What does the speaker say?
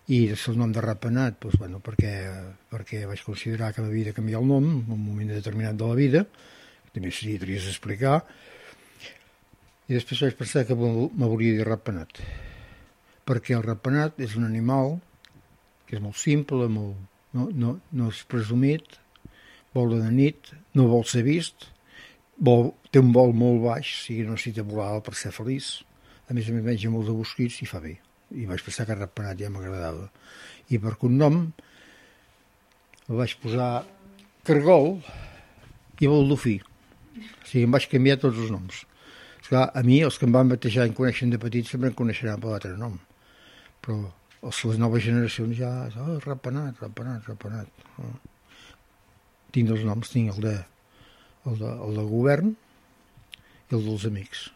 I el nom de Ratpenat, doncs, bueno, perquè vaig considerar que m'havia de canviar el nom en un moment determinat de la vida, també seria trist explicar, i després vaig pensar que m'hauria de dir Ratpenat, perquè el ratpenat és un animal que és molt simple, no és presumit, vola de nit, no vol ser vist, té un vol molt baix, o sigui, no necessita volar alt per ser feliç, a més menja molt de mosquits i fa bé. I vaig pensar que ratpenat ja m'agradava. I per cognom el vaig posar Cargol i Baldofí. O sigui, em vaig canviar tots els noms. Esclar, a mi, els que em van batejar i em coneixen de petit, sempre em coneixeran per l'altre nom. Però les noves generacions ja... Oh, ratpenat. Oh. Tinc dos noms, tinc el de govern i el dels amics.